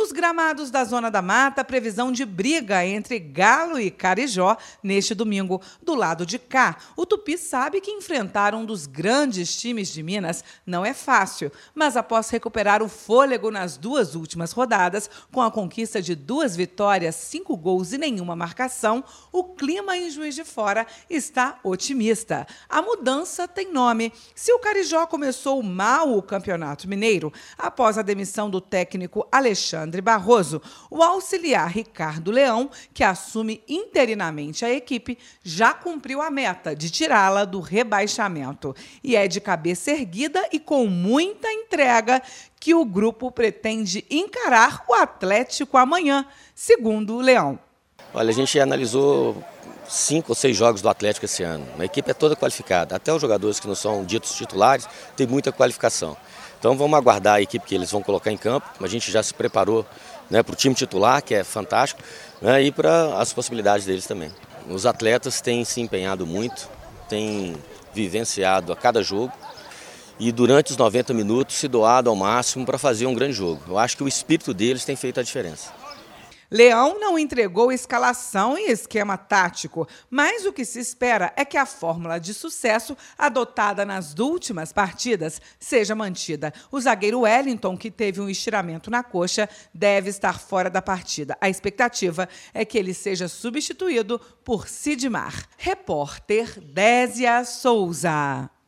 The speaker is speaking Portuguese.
Nos gramados da Zona da Mata, previsão de briga entre Galo e Carijó neste domingo. Do lado de cá, o Tupi sabe que enfrentar um dos grandes times de Minas não é fácil, mas após recuperar o fôlego nas duas últimas rodadas, com a conquista de 2 vitórias, 5 gols e nenhuma marcação, o clima em Juiz de Fora está otimista. A mudança tem nome. Se o Carijó começou mal o Campeonato Mineiro, após a demissão do técnico Alexandre Barroso, o auxiliar Ricardo Leão, que assume interinamente a equipe, já cumpriu a meta de tirá-la do rebaixamento. E é de cabeça erguida e com muita entrega que o grupo pretende encarar o Atlético amanhã, segundo o Leão. Olha, a gente analisou 5 ou 6 jogos do Atlético esse ano. A equipe é toda qualificada, até os jogadores que não são ditos titulares têm muita qualificação. Então vamos aguardar a equipe que eles vão colocar em campo. A gente já se preparou, né, para o time titular, que é fantástico, né, e para as possibilidades deles também. Os atletas têm se empenhado muito, têm vivenciado a cada jogo e durante os 90 minutos se doado ao máximo para fazer um grande jogo. Eu acho que o espírito deles tem feito a diferença. Leão não entregou escalação e esquema tático, mas o que se espera é que a fórmula de sucesso adotada nas últimas partidas seja mantida. O zagueiro Wellington, que teve um estiramento na coxa, deve estar fora da partida. A expectativa é que ele seja substituído por Sidmar. Repórter Désia Souza.